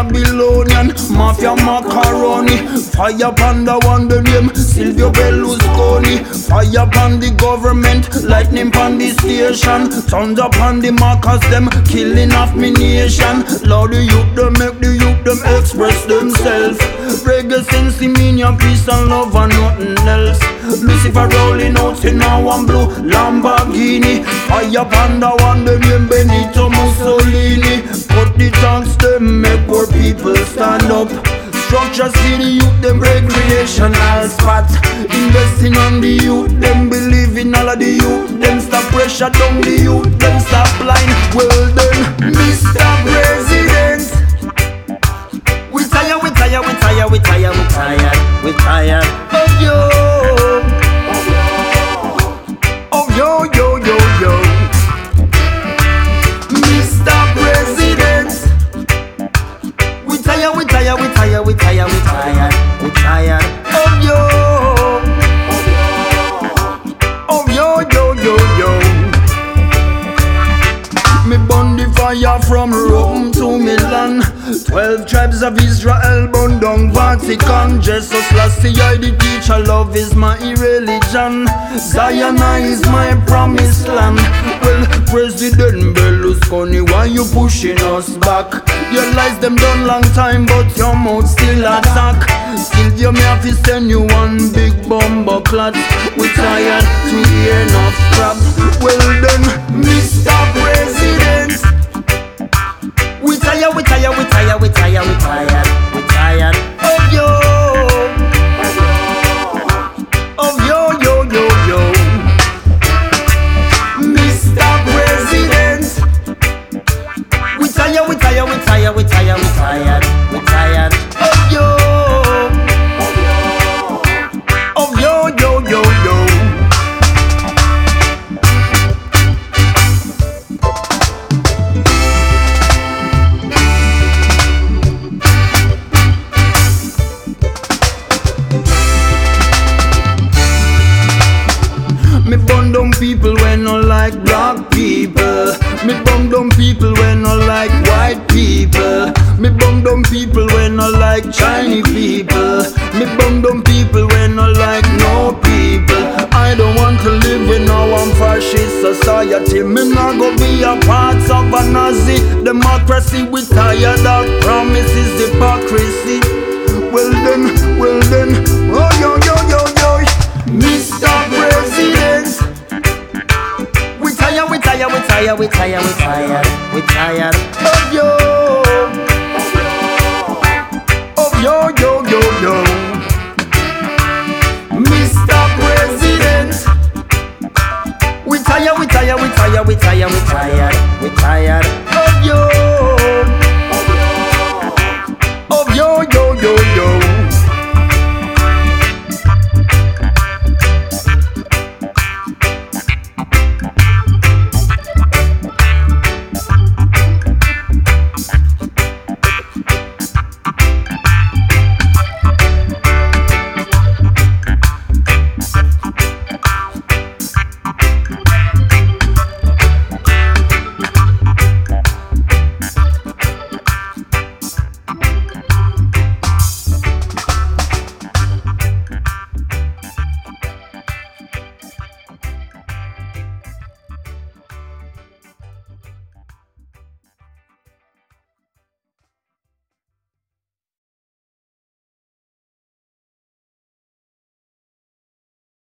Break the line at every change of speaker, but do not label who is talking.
Babylonian, Mafia Macaroni. Fire upon the one the name Silvio Berlusconi. Fire upon the government, lightning upon the station. Thunder upon the markers, them killing off me nation. Lord, the youth them make the youth them express themselves. Reggae sense mean your peace and love and nothing else. Lucifer rolling out in a one blue Lamborghini. Fire upon the one the name Benito Mussolini. Put the tanks them make poor people stand up. Structure see the youth them recreational spot. Investing on the youth them believe in all of the youth them. Stop pressure down the youth them stop blind. Well then, Mr. President, we tired of you. Of yo yo yo yo. Mr. President, we tired of you. Of yo yo yo yo. Me burn the fire from Rome to Milan. 12 tribes of Israel burn down Vatican. Jesus Lassie, I the teacher, love is my religion. Zion is my promised land. Well, President Berlusconi, why you pushing us back? Your lies them done long time, but your mouth still attack. Still you may have to send you one big bomber clot. We tired to hear enough crap. Well then, Mr. President, we tired of you. Of yo yo yo yo. Mr. President, we tired of you. Of yo yo yo yo. Me burn down people when no like black people. Me burn down people when no like white people. Me burn down people when no like Chinese people. Me burn down people when no like no people. I don't want to live in a one fascist society. Me not go be a part of a Nazi democracy. We tired of promises, hypocrisy. Well then, oh yo yo yo yo. Mr. President, we tired of you. Of yo yo yo yo. Mr. President, we tired of you. Of yo yo yo yo.